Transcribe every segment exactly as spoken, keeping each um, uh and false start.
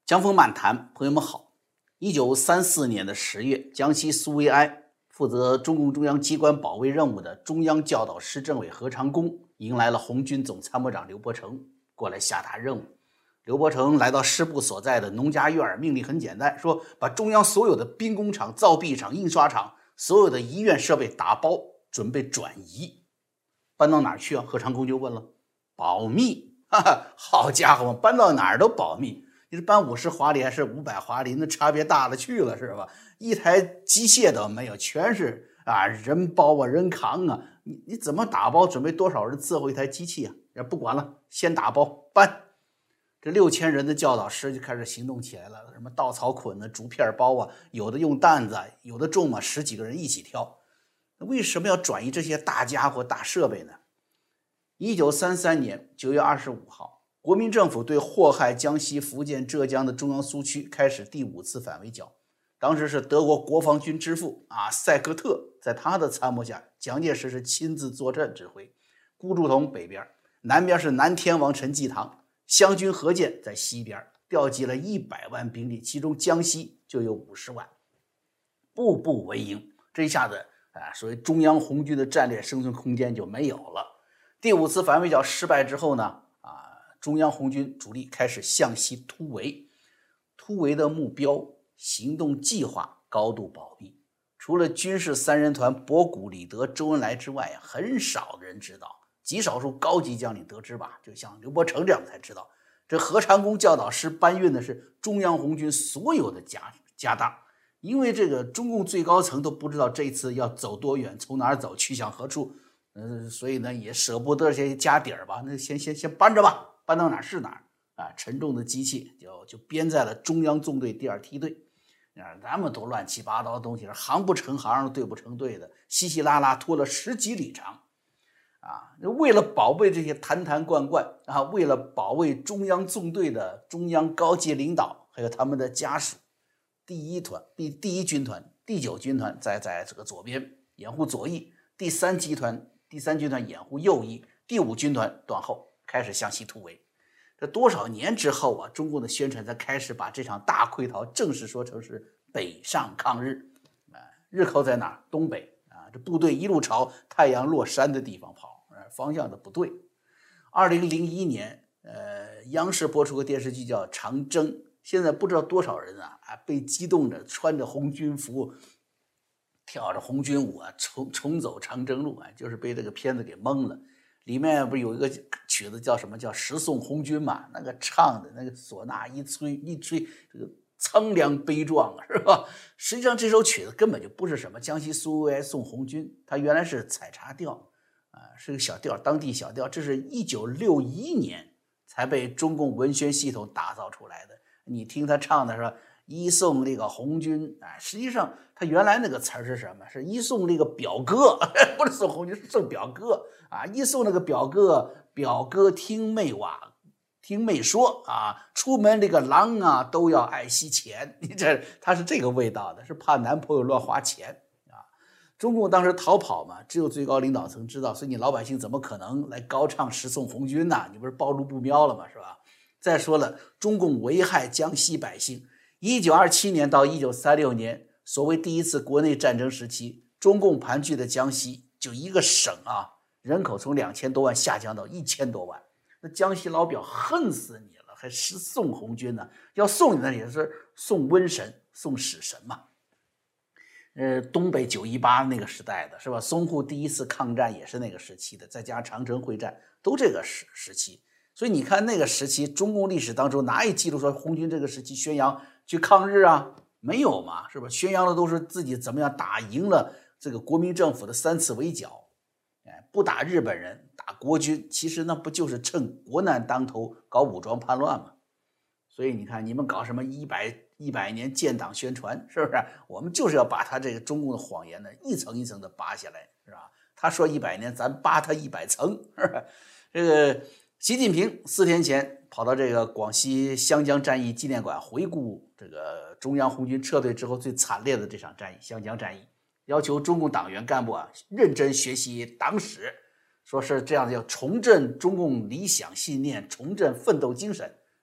江峰漫谈，朋友们好。一九三四年的十月，江西苏维埃负责中共中央机关保卫任务的中央教导师政委何长工迎来了红军总参谋长刘伯承过来下达任务。刘伯承来到师部所在的农家院，命令很简单，说把中央所有的兵工厂、造币厂、印刷厂、所有的医院设备打包，准备转移。搬到哪儿去啊？何长工就问了。保密，哈哈，好家伙，搬到哪儿都保密。你是搬五十华里还是五百华里，那差别大了去了，是吧？一台机械都没有，全是啊人包啊人扛啊，你你怎么打包？准备多少人伺候一台机器啊？也不管了，先打包搬。这六千人的教导师就开始行动起来了，什么稻草捆的、竹片包啊，有的用担子，有的重嘛，十几个人一起挑。为什么要转移这些大家伙、大设备呢？一九三三年九月二十五号。国民政府对祸害江西、福建、浙江的中央苏区开始第五次反围剿。当时是德国国防军之父啊塞克特，在他的参谋下，蒋介石是亲自坐镇指挥。顾祝同北边，南边是南天王陈济棠，湘军何键在西边，调集了一百万兵力，其中江西就有五十万，步步为营。这一下子啊，所谓中央红军的战略生存空间就没有了。第五次反围剿失败之后呢？中央红军主力开始向西突围，突围的目标、行动计划高度保密，除了军事三人团博古、李德、周恩来之外，很少人知道，极少数高级将领得知吧，就像刘伯承这样才知道。这何长工教导师搬运的是中央红军所有的家家当，因为这个中共最高层都不知道这一次要走多远，从哪儿走，去向何处，呃，所以呢也舍不得这些家底儿吧，那先先先搬着吧。搬到哪儿是哪儿啊！沉重的机器就就编在了中央纵队第二梯队，啊，那么多乱七八糟的东西，行不成行，队不成队的，稀稀拉拉拖了十几里长，啊！为了保卫这些坛坛罐罐啊，为了保卫中央纵队的中央高级领导还有他们的家属，第一团第第一军团、第九军团在在这个左边掩护左翼，第三集团第三军团掩护右翼，第五军团断后。开始向西突围，这多少年之后啊，中共的宣传才开始把这场大溃逃正式说成是北上抗日啊，日寇在哪儿？东北啊，这部队一路朝太阳落山的地方跑，方向的不对。二零零一年，呃，央视播出个电视剧叫《长征》，现在不知道多少人啊啊被激动着穿着红军服，跳着红军舞啊，重重走长征路啊，就是被这个片子给蒙了。里面不是有一个曲子叫什么叫《十送红军》嘛？那个唱的那个唢呐一吹一吹，这个苍凉悲壮啊，是吧？实际上这首曲子根本就不是什么江西苏维埃送红军，它原来是采茶调啊，是个小调，当地小调。这是一九六一年才被中共文宣系统打造出来的。你听他唱的是一送那个红军啊，实际上他原来那个词儿是什么？是一送那个表哥，不是送红军，是送表哥啊！一送那个表哥，表哥听妹话，听妹说啊，出门这个郎啊都要爱惜钱。你这他是这个味道的，是怕男朋友乱花钱啊！中共当时逃跑嘛，只有最高领导层知道，所以你老百姓怎么可能来高唱十送红军呢？你不是暴露不瞄了吗？是吧？再说了，中共危害江西百姓。一九二七年到一九三六年，所谓第一次国内战争时期，中共盘踞的江西就一个省啊，人口从两千多万下降到一千多万。那江西老表恨死你了，还是送红军呢？要送你那也是送瘟神、送死神嘛。呃，东北九一八那个时代的是吧？淞沪第一次抗战也是那个时期的，再加上长城会战，都这个时时期。所以你看那个时期，中共历史当中哪有记录说红军这个时期宣扬去抗日啊？没有嘛，是吧？宣扬的都是自己怎么样打赢了这个国民政府的三次围剿，哎，不打日本人，打国军，其实那不就是趁国难当头搞武装叛乱吗？所以你看，你们搞什么一百一百年建党宣传，是不是？我们就是要把他这个中共的谎言呢，一层一层的扒下来，是吧？他说一百年，咱扒他一百层，是吧？这个习近平四天前跑到这个广西湘江战役纪念馆回顾这个中央红军撤退之后最惨烈的这场战役——湘江战役，要求中共党员干部啊认真学习党史，说是这样要重振中共理想信念，重振奋斗精神。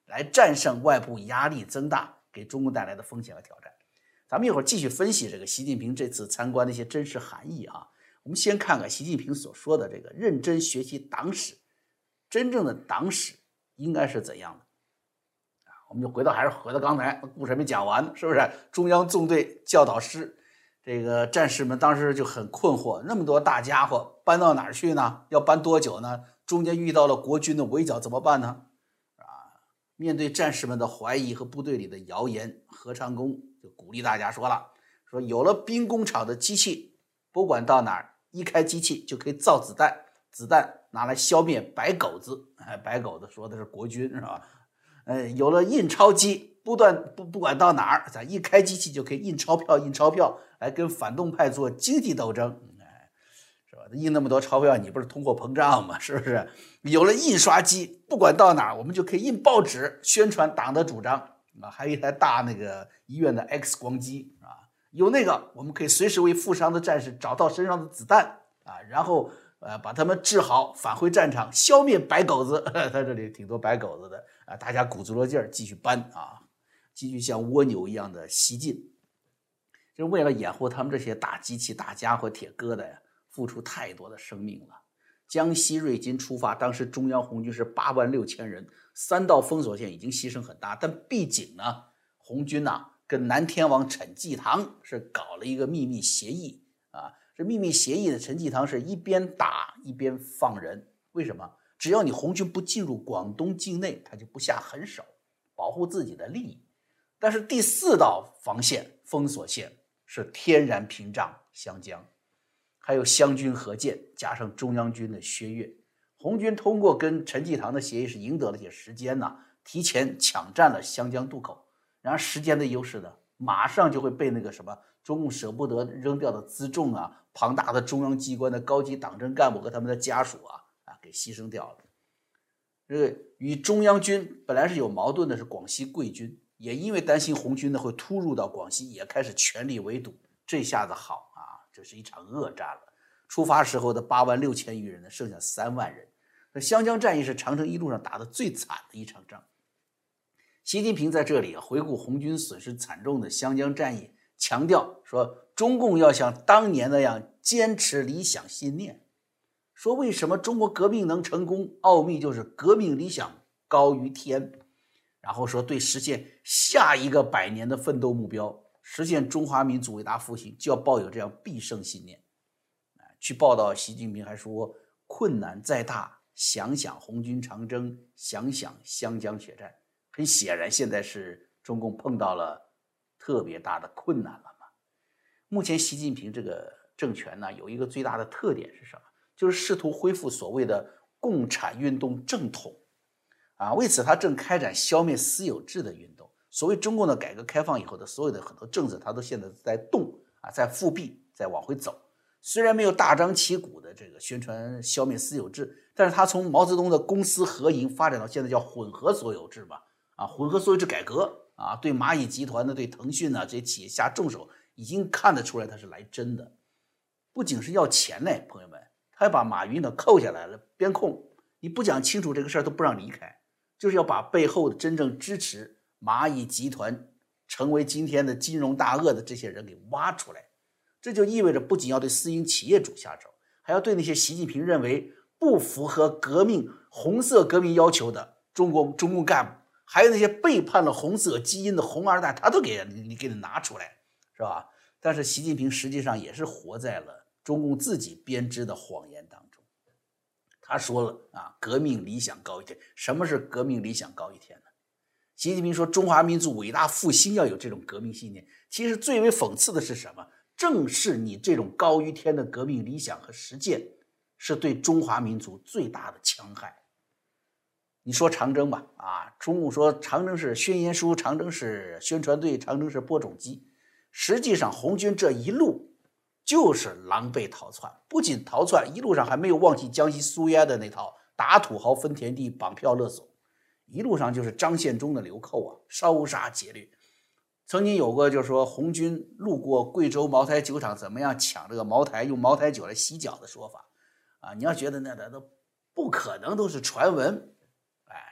来战胜外部压力增大给中共带来的风险和挑战。咱们一会儿继续分析这个习近平这次参观的一些真实含义啊。我们先看看习近平所说的这个认真学习党史，真正的党史应该是怎样的？我们就回到还是回到刚才故事还没讲完，是不是？中央纵队教导师这个战士们当时就很困惑，那么多大家伙搬到哪儿去呢？要搬多久呢？中间遇到了国军的围剿怎么办呢？啊，面对战士们的怀疑和部队里的谣言，何长工就鼓励大家说了，说有了兵工厂的机器，不管到哪儿，一开机器就可以造子弹，子弹拿来消灭白狗子。哎，白狗子说的是国军，是吧？呃，有了印钞机，不断不不管到哪儿，咱一开机器就可以印钞票，印钞票来跟反动派做经济斗争，哎，是吧？印那么多钞票，你不是通货膨胀吗？是不是？有了印刷机，不管到哪儿，我们就可以印报纸，宣传党的主张啊。还有一台大那个医院的 X 光机啊，有那个我们可以随时为负伤的战士找到身上的子弹啊，然后呃把他们治好，返回战场，消灭白狗子。他这里挺多白狗子的。啊，大家鼓足了劲儿继续搬啊，继续像蜗牛一样的西进，就是为了掩护他们这些大机器、大家伙、铁疙瘩呀，付出太多的生命了。江西瑞金出发，当时中央红军是八万六千人，三道封锁线已经牺牲很大，但毕竟呢，红军呐、啊、跟南天王陈济棠是搞了一个秘密协议啊，这秘密协议的陈济棠是一边打一边放人，为什么？只要你红军不进入广东境内，他就不下狠手，保护自己的利益。但是第四道防线封锁线是天然屏障湘江，还有湘军合建加上中央军的薛岳，红军通过跟陈济棠的协议是赢得了些时间呢，提前抢占了湘江渡口。然而时间的优势呢，马上就会被那个什么中共舍不得扔掉的辎重啊，庞大的中央机关的高级党政干部和他们的家属啊。啊，给牺牲掉了。这个与中央军本来是有矛盾的是广西桂军，也因为担心红军呢会突入到广西，也开始全力围堵。这下子好啊，这是一场恶战了。出发时候的八万六千余人呢，剩下三万人。这湘江战役是长城一路上打得最惨的一场仗。习近平在这里回顾红军损失惨重的湘江战役，强调说中共要像当年那样坚持理想信念。说为什么中国革命能成功？奥秘就是革命理想高于天。然后说对实现下一个百年的奋斗目标，实现中华民族伟大复兴，就要抱有这样必胜信念。据报道，习近平还说，困难再大，想想红军长征，想想湘江血战。很显然，现在是中共碰到了特别大的困难了嘛。目前习近平这个政权呢，有一个最大的特点是什么？就是试图恢复所谓的共产运动正统啊，为此他正开展消灭私有制的运动。所谓中共的改革开放以后的所有的很多政策，他都现在在动啊，在复辟，在往回走。虽然没有大张旗鼓的这个宣传消灭私有制，但是他从毛泽东的公私合营发展到现在叫混合所有制嘛，啊，混合所有制改革啊，对蚂蚁集团的、对腾讯呢这些企业下重手，已经看得出来他是来真的。不仅是要钱呢，朋友们。他还把马云呢扣下来了，边控，你不讲清楚这个事儿都不让离开，就是要把背后的真正支持蚂蚁集团成为今天的金融大鳄的这些人给挖出来。这就意味着不仅要对私营企业主下手，还要对那些习近平认为不符合革命红色革命要求的中国中共干部，还有那些背叛了红色基因的红二代，他都给你给你拿出来，是吧？但是习近平实际上也是活在了中共自己编织的谎言当中。他说了啊，革命理想高一天。什么是革命理想高一天呢？习近平说中华民族伟大复兴要有这种革命信念。其实最为讽刺的是什么？正是你这种高于天的革命理想和实践，是对中华民族最大的戕害。你说长征吧，啊，中共说长征是宣言书，长征是宣传队，长征是播种机。实际上红军这一路就是狼狈逃窜，不仅逃窜，一路上还没有忘记江西苏维埃的那套打土豪分田地、绑票勒索，一路上就是张献忠的流寇啊，烧杀劫掠。曾经有过就是说红军路过贵州茅台酒厂，怎么样抢这个茅台，用茅台酒来洗脚的说法啊，你要觉得那那都不可能，都是传闻。哎，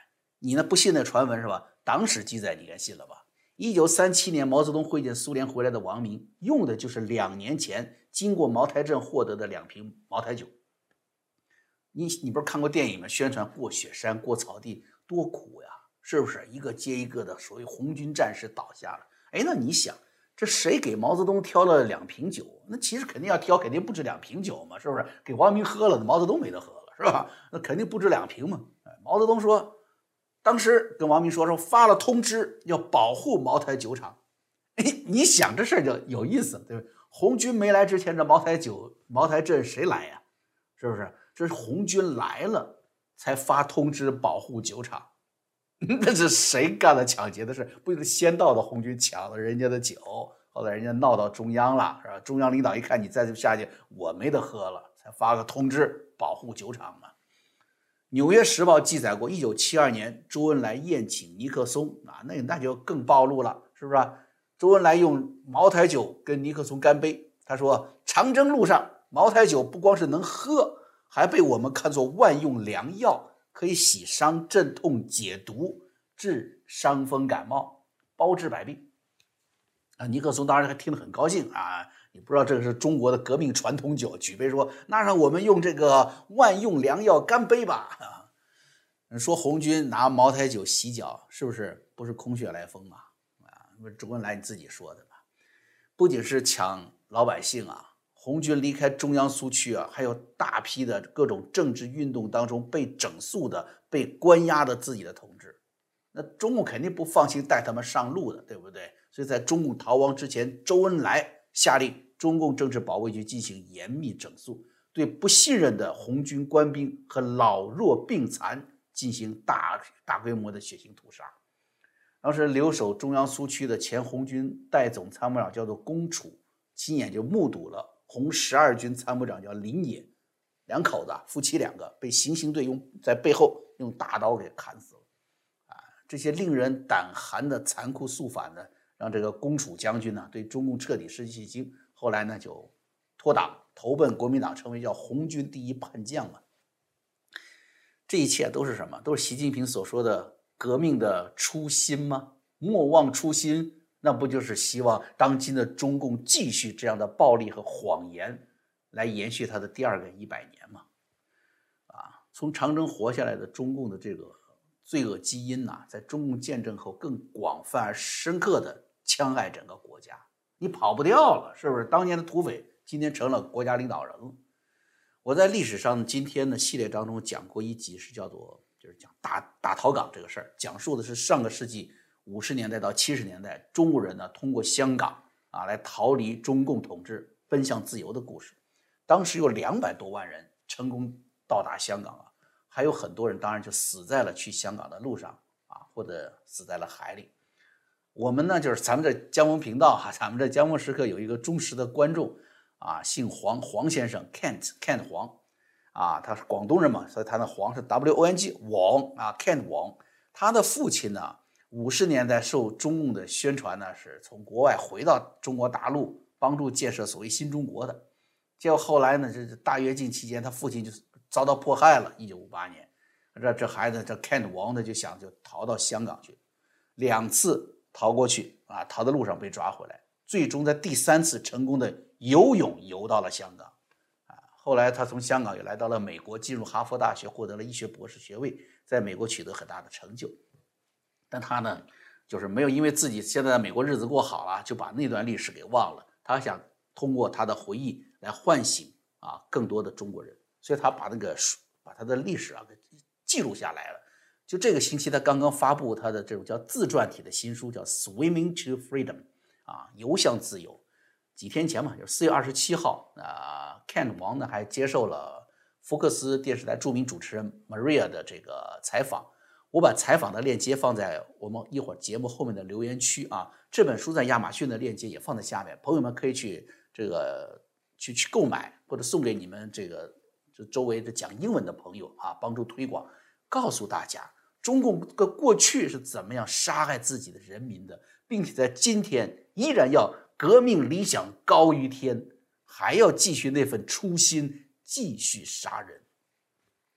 你呢不信那传闻是吧？党史记载你该信了吧？一九三七年毛泽东会见苏联回来的王明，用的就是两年前经过茅台镇获得的两瓶茅台酒。你你不是看过电影吗？宣传过雪山过草地多苦呀，是不是？一个接一个的所谓红军战士倒下了。哎，那你想，这谁给毛泽东挑了两瓶酒？那其实肯定要挑，肯定不止两瓶酒嘛，是不是？给王明喝了，毛泽东没得喝了，是吧？那肯定不止两瓶嘛。毛泽东说，当时跟王明说说发了通知，要保护茅台酒厂。哎，你想这事儿就有意思，对不对？红军没来之前，这茅台酒茅台镇谁来呀？是不是？这是红军来了才发通知保护酒厂。那是谁干了抢劫的事？不就是先到的红军抢了人家的酒，后来人家闹到中央了，是吧？中央领导一看你再这么下去，我没得喝了，才发个通知保护酒厂嘛。纽约时报记载过，一九七二年周恩来宴请尼克松啊，那那就更暴露了，是不是？周恩来用茅台酒跟尼克松干杯，他说长征路上茅台酒不光是能喝，还被我们看作万用良药，可以洗伤、镇痛、解毒、治伤风感冒，包治百病。啊，尼克松当然还听得很高兴啊！你不知道这个是中国的革命传统酒，举杯说：“那让我们用这个万用良药干杯吧！”啊，说红军拿茅台酒洗脚，是不是不是空穴来风啊？啊，不是周恩来你自己说的吧？不仅是抢老百姓啊，红军离开中央苏区啊，还有大批的各种政治运动当中被整肃的、被关押的自己的同志。那中共肯定不放心带他们上路的，对不对？所以在中共逃亡之前，周恩来下令中共政治保卫局进行严密整肃，对不信任的红军官兵和老弱病残进行大大规模的血腥屠杀。当时留守中央苏区的前红军代总参谋长叫做龚楚，亲眼就目睹了红十二军参谋长叫林野，两口子夫妻两个被行刑队用在背后用大刀给砍死了。啊，这些令人胆寒的残酷肃反呢，让这个龚楚将军呢对中共彻底失去信心，后来呢就脱党投奔国民党，成为叫红军第一叛将嘛。这一切都是什么？都是习近平所说的革命的初心吗？莫忘初心，那不就是希望当今的中共继续这样的暴力和谎言，来延续他的第二个一百年吗？啊，从长征活下来的中共的这个罪恶基因呐、啊，在中共建政后更广泛而深刻的戕害整个国家，你跑不掉了，是不是？当年的土匪今天成了国家领导人了。我在历史上今天的系列当中讲过一集，是叫做就是讲大大逃港这个事儿，讲述的是上个世纪五十年代到七十年代中国人呢通过香港啊来逃离中共统治，奔向自由的故事。当时有两百多万人成功到达香港啊，还有很多人当然就死在了去香港的路上啊，或者死在了海里。我们呢就是咱们这江峰频道哈、啊，咱们这江峰时刻有一个忠实的观众啊，姓黄，黄先生 Kent Kent 黄啊，他是广东人嘛，所以他的黄是 W O N G 王啊 Kent 王。他的父亲呢，五十年代受中共的宣传呢，是从国外回到中国大陆，帮助建设所谓新中国的。结果后来呢，这大跃进期间，他父亲就遭到迫害了。一九五八年，这这孩子这 Kent 王呢就想就逃到香港去，两次逃过去啊，逃的路上被抓回来，最终在第三次成功的游泳游到了香港。啊，后来他从香港也来到了美国，进入哈佛大学，获得了医学博士学位，在美国取得很大的成就。但他呢，就是没有因为自己现在在美国日子过好了，就把那段历史给忘了。他想通过他的回忆来唤醒啊更多的中国人，所以他把那个把他的历史啊给记录下来了。就这个星期，他刚刚发布他的这种叫自传体的新书，叫《Swimming to Freedom》啊，游向自由。几天前嘛，就是四月二十七号，啊 ，Kent 王呢还接受了福克斯电视台著名主持人 Maria 的这个采访。我把采访的链接放在我们一会儿节目后面的留言区啊。这本书在亚马逊的链接也放在下面，朋友们可以去这个去去购买，或者送给你们这个这周围的讲英文的朋友啊，帮助推广，告诉大家中共的过去是怎么样杀害自己的人民的，并且在今天依然要革命理想高于天，还要继续那份初心，继续杀人。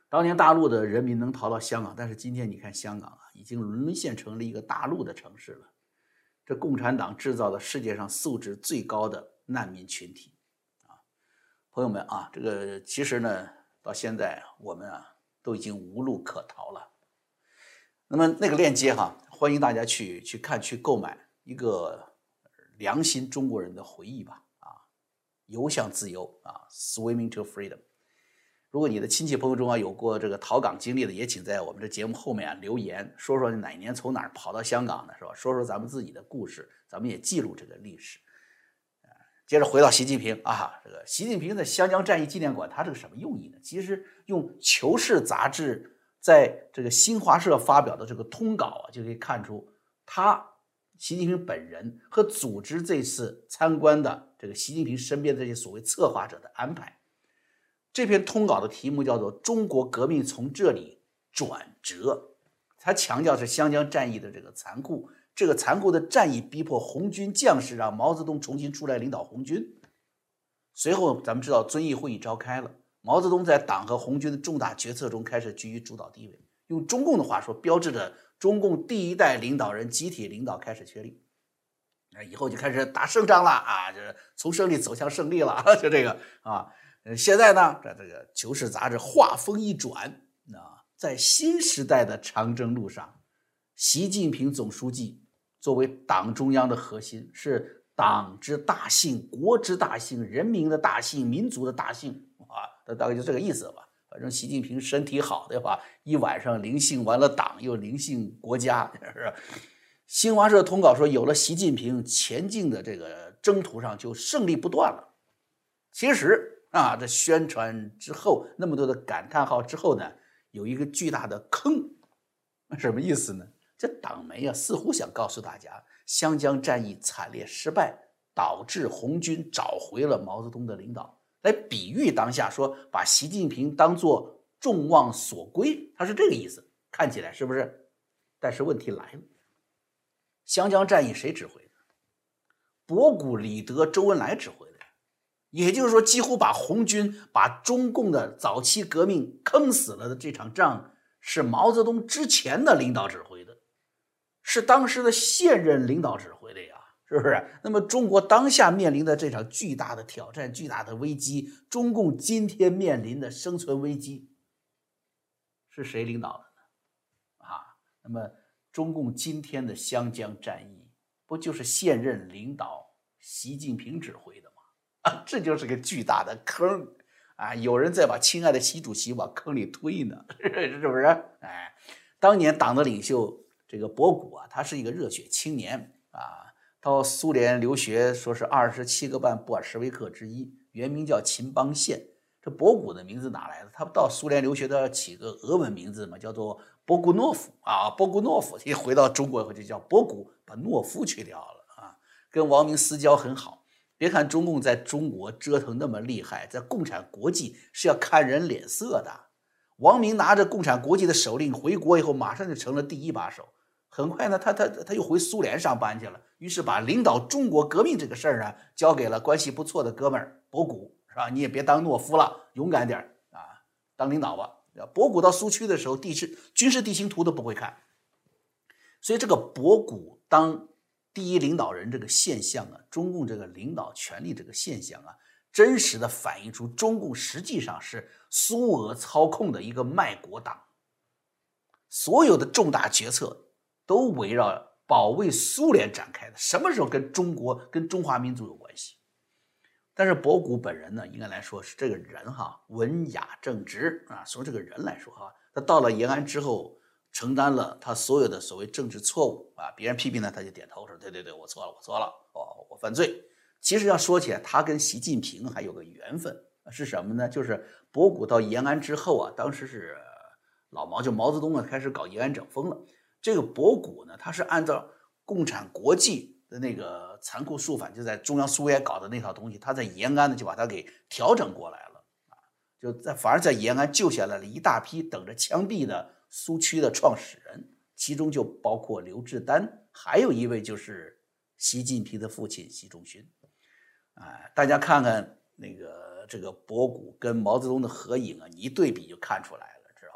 当年大陆的人民能逃到香港，但是今天你看香港啊，已经沦陷成了一个大陆的城市了。这共产党制造了世界上素质最高的难民群体啊，朋友们啊，这个其实呢，到现在我们啊都已经无路可逃了。那么那个链接哈，欢迎大家去去看去购买一个良心中国人的回忆吧啊，游向自由啊 ，Swimming to Freedom。如果你的亲戚朋友中啊有过这个逃港经历的，也请在我们这节目后面啊留言，说说你哪年从哪儿跑到香港的，是吧？说说咱们自己的故事，咱们也记录这个历史。接着回到习近平啊，这个习近平的湘江战役纪念馆，它是个什么用意呢？其实用《求是》杂志在这个新华社发表的这个通稿啊，就可以看出他习近平本人和组织这次参观的这个习近平身边的这些所谓策划者的安排。这篇通稿的题目叫做《中国革命从这里转折》，他强调是湘江战役的这个残酷，这个残酷的战役逼迫红军将士让毛泽东重新出来领导红军。随后咱们知道遵义会议召开了，毛泽东在党和红军的重大决策中开始居于主导地位，用中共的话说，标志着中共第一代领导人集体领导开始确立。那以后就开始打胜仗了啊，就是从胜利走向胜利了，就这个啊。现在呢，这这个《求是》杂志话锋一转啊，在新时代的长征路上，习近平总书记作为党中央的核心，是党之大幸、国之大幸、人民的大幸、民族的大幸啊，大概就这个意思吧。反正习近平身体好的话，一晚上临幸完了党，又临幸国家，是吧？新华社通稿说，有了习近平，前进的这个征途上就胜利不断了。其实啊，这宣传之后那么多的感叹号之后呢，有一个巨大的坑，什么意思呢？这党媒啊，似乎想告诉大家，湘江战役惨烈失败，导致红军找回了毛泽东的领导，来比喻当下说把习近平当作众望所归，他是这个意思，看起来是不是？但是问题来了，湘江战役谁指挥的？博古、李德、周恩来指挥的。也就是说，几乎把红军、把中共的早期革命坑死了的这场仗，是毛泽东之前的领导指挥的，是当时的现任领导指挥的呀，是不是？那么中国当下面临的这场巨大的挑战、巨大的危机，中共今天面临的生存危机，是谁领导的呢？啊，那么中共今天的湘江战役，不就是现任领导习近平指挥的吗？啊，这就是个巨大的坑啊！有人在把亲爱的习主席往坑里推呢，是不是？哎，当年党的领袖这个博古啊，他是一个热血青年啊，到苏联留学，说是二十七个半布尔什维克之一，原名叫秦邦宪。这博古的名字哪来的？他到苏联留学都要起个俄文名字嘛，叫做波古诺夫啊，波古诺夫。一回到中国以后就叫博古，把诺夫去掉了啊，跟王明私交很好。别看中共在中国折腾那么厉害，在共产国际是要看人脸色的。王明拿着共产国际的手令回国以后，马上就成了第一把手。很快呢，他他他又回苏联上班去了，于是把领导中国革命这个事儿啊，交给了关系不错的哥们儿博古，是吧？你也别当懦夫了，勇敢点啊，当领导吧。博古到苏区的时候，地势军事地形图都不会看，所以这个博古当第一领导人这个现象啊，中共这个领导权力这个现象啊，真实的反映出中共实际上是苏俄操控的一个卖国党，所有的重大决策都围绕保卫苏联展开的，什么时候跟中国跟中华民族有关系？但是博古本人呢，应该来说是这个人哈，文雅正直啊。从这个人来说哈，他到了延安之后，承担了他所有的所谓政治错误啊，别人批评他，他就点头说对对对，我错了，我错了，哦，我犯罪。其实要说起来，他跟习近平还有个缘分是什么呢？就是博古到延安之后啊，当时是老毛就毛泽东啊开始搞延安整风了。这个博古呢，他是按照共产国际的那个残酷肃反，就在中央苏维埃搞的那套东西，他在延安呢就把它给调整过来了啊，就在反而在延安救下来了一大批等着枪毙的苏区的创始人，其中就包括刘志丹，还有一位就是习近平的父亲习仲勋。啊，大家看看那个这个博古跟毛泽东的合影啊，你一对比就看出来了，知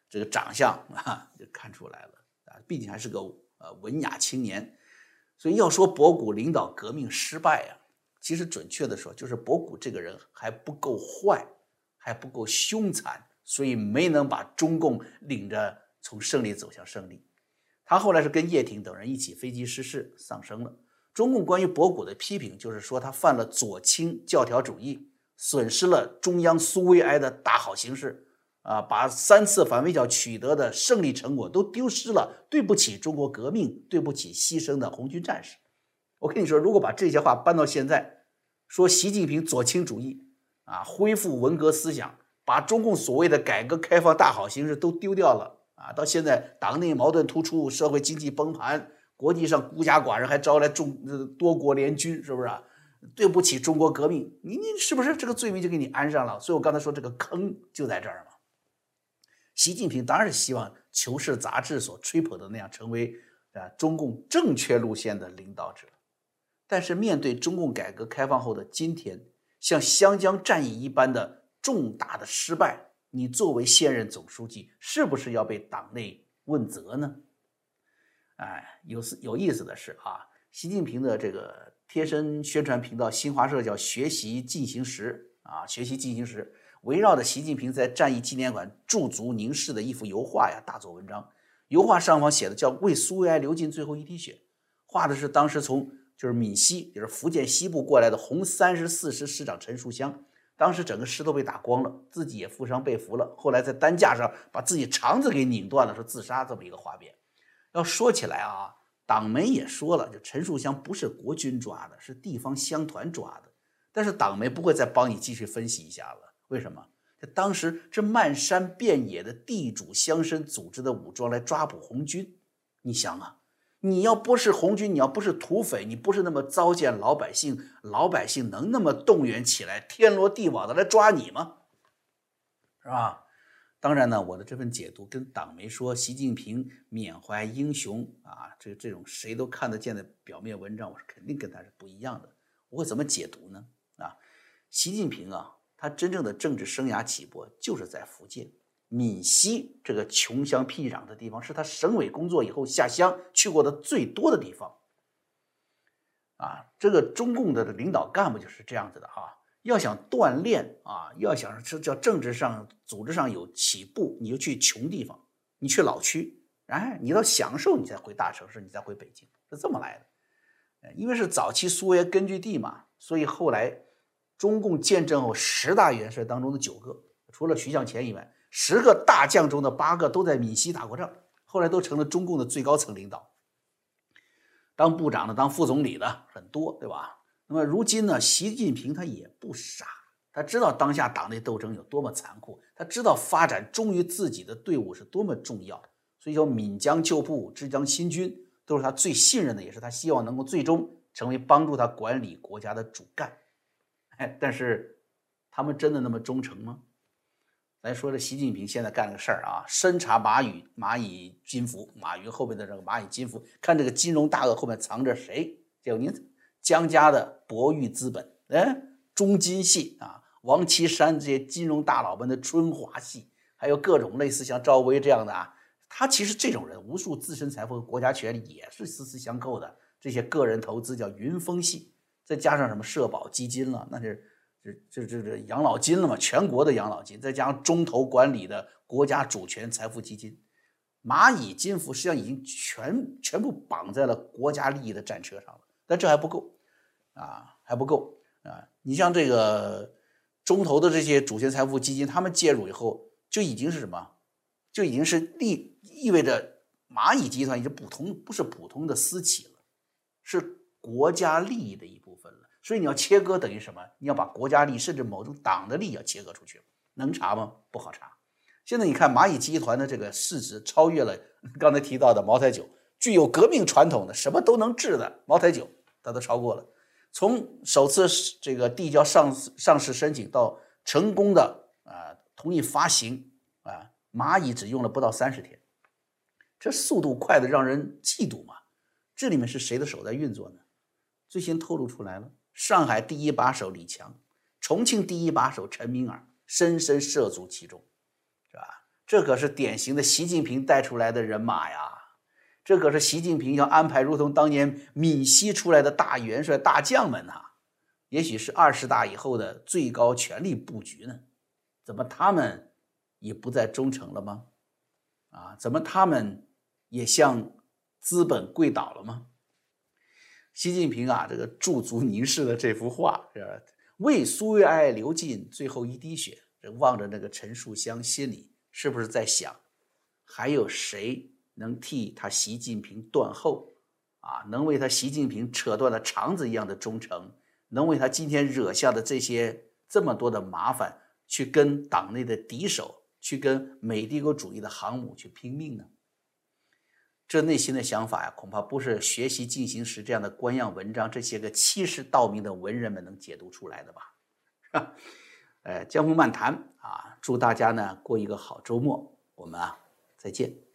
这个长相啊就看出来了啊，毕竟还是个呃文雅青年。所以要说博古领导革命失败啊，其实准确的说，就是博古这个人还不够坏，还不够凶残，所以没能把中共领着从胜利走向胜利。他后来是跟叶挺等人一起飞机失事丧生了。中共关于博古的批评就是说他犯了左倾教条主义，损失了中央苏维埃的大好形势啊，把三次反围剿取得的胜利成果都丢失了，对不起中国革命，对不起牺牲的红军战士。我跟你说，如果把这些话搬到现在，说习近平左倾主义啊，恢复文革思想，把中共所谓的改革开放大好形势都丢掉了啊，到现在党内矛盾突出，社会经济崩盘，国际上孤家寡人，还招来众多国联军，是不是啊？对不起中国革命，你你是不是这个罪名就给你安上了？所以我刚才说这个坑就在这儿嘛。习近平当然是希望《求是》杂志所吹捧的那样成为啊中共正确路线的领导者，但是面对中共改革开放后的今天，像湘江战役一般的重大的失败，你作为现任总书记，是不是要被党内问责呢？哎，有有意思的是啊，习近平的这个贴身宣传频道新华社叫学习进行时啊，学习进行时围绕着习近平在战役纪念馆驻足凝视的一幅油画呀，大做文章。油画上方写的叫为苏维埃流尽最后一滴血，画的是当时从就是闽西，就是福建西部过来的红三十四师师长陈树湘，当时整个师都被打光了，自己也负伤被俘了，后来在担架上把自己肠子给拧断了，说自杀，这么一个画面。要说起来啊，党媒也说了，就陈树湘不是国军抓的，是地方乡团抓的，但是党媒不会再帮你继续分析一下了。为什么？当时这漫山遍野的地主乡绅组织的武装来抓捕红军，你想啊，你要不是红军，你要不是土匪，你不是那么糟践老百姓，老百姓能那么动员起来天罗地网的来抓你吗？是吧？当然呢，我的这份解读跟党媒说习近平缅怀英雄啊，这这种谁都看得见的表面文章，我是肯定跟他是不一样的。我会怎么解读呢？啊，习近平啊，他真正的政治生涯起步就是在福建闽西这个穷乡僻壤的地方，是他省委工作以后下乡去过的最多的地方。啊，这个中共的领导干部就是这样子的啊。要想锻炼啊，要想是叫政治上、组织上有起步，你就去穷地方，你去老区，哎，你到享受，你才回大城市，你才回北京，是这么来的。因为是早期苏维埃根据地嘛，所以后来中共建政后十大元帅当中的九个，除了徐向前以外，十个大将中的八个都在闽西打过仗，后来都成了中共的最高层领导，当部长的、当副总理的很多，对吧？那么如今呢，习近平他也不傻，他知道当下党内斗争有多么残酷，他知道发展忠于自己的队伍是多么重要，所以叫闽江旧部、之江新军，都是他最信任的，也是他希望能够最终成为帮助他管理国家的主干。哎，但是他们真的那么忠诚吗？咱说这习近平现在干了个事儿啊，深查蚂蚁蚂蚁金服，马云后面的这个蚂蚁金服，看这个金融大鳄后面藏着谁？就您江家的博裕资本，哎，中金系啊，王岐山这些金融大佬们的春华系，还有各种类似像赵薇这样的啊，他其实这种人，无数自身财富和国家权力也是息息相扣的。这些个人投资叫云峰系，再加上什么社保基金了，那是这这这这养老金了嘛，全国的养老金，再加上中投管理的国家主权财富基金，蚂蚁金服实际上已经全全部绑在了国家利益的战车上了。但这还不够啊，还不够啊！你像这个中投的这些主权财富基金，他们介入以后，就已经是什么？就已经是利意味着蚂蚁集团已经普通不是普通的私企了，是国家利益的一部分了。所以你要切割等于什么？你要把国家利益甚至某种党的利益要切割出去，能查吗？不好查。现在你看蚂蚁集团的这个市值超越了刚才提到的茅台酒，具有革命传统的什么都能治的茅台酒。它都超过了，从首次这个递交上上市申请到成功的啊同意发行啊，蚂蚁只用了不到三十天，这速度快的让人嫉妒嘛。这里面是谁的手在运作呢？最先透露出来了，上海第一把手李强，重庆第一把手陈敏尔，深深涉足其中，是吧？ 这可是典型的习近平带出来的人马呀，这可是习近平要安排如同当年闽西出来的大元帅大将们啊，也许是二十大以后的最高权力布局呢？怎么他们也不再忠诚了吗？啊，怎么他们也向资本跪倒了吗？习近平啊，这个驻足凝视的这幅画，是为苏维埃流尽最后一滴血，望着那个陈树湘，心里是不是在想，还有谁能替他习近平断后啊？能为他习近平扯断了肠子一样的忠诚，能为他今天惹下的这些这么多的麻烦，去跟党内的敌手，去跟美帝国主义的航母去拼命呢？这内心的想法呀，恐怕不是学习进行时这样的官样文章，这些个欺世盗名的文人们能解读出来的吧？呃，江湖漫谈啊，祝大家呢过一个好周末，我们啊再见。